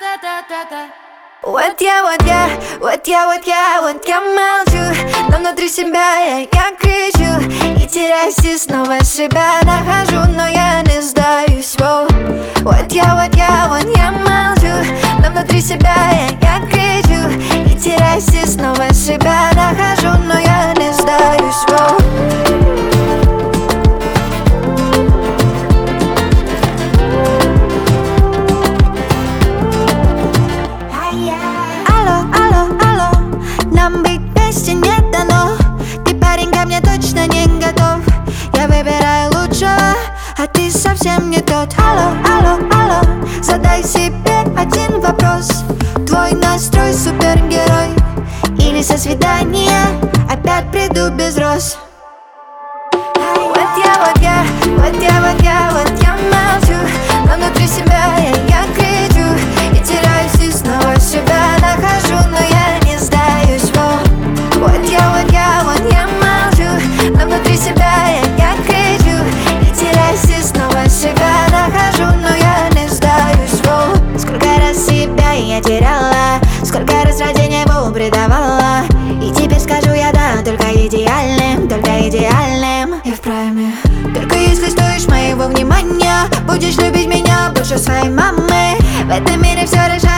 Вот я молчу, но внутри себя я кричу и теряюсь, и снова себя нахожу, но я не сдаюсь. Вот я молчу, но внутри себя я кричу и теряюсь, и снова себя нахожу, но я не сдаюсь. Нам быть вместе не дано. Ты, парень, ко мне точно не готов. Я выбираю лучшего, а ты совсем не тот. Алло, задай себе один вопрос. Твой настрой супергерой или со свидания опять приду без роз? Вот я молчу, но внутри себя я кричу и теряюсь, и снова себя нахожу, но я не сдаюсь. Вот я молчу, но внутри себя я кричу и теряюсь, и снова себя нахожу, но я не сдаюсь. Сколько раз себя я теряла, сколько раз ради него предавала, и теперь скажу я да, только идеальным, я в прайме. Только если стоишь моего внимания, будешь любить меня больше своей мамы. В этом мире все решает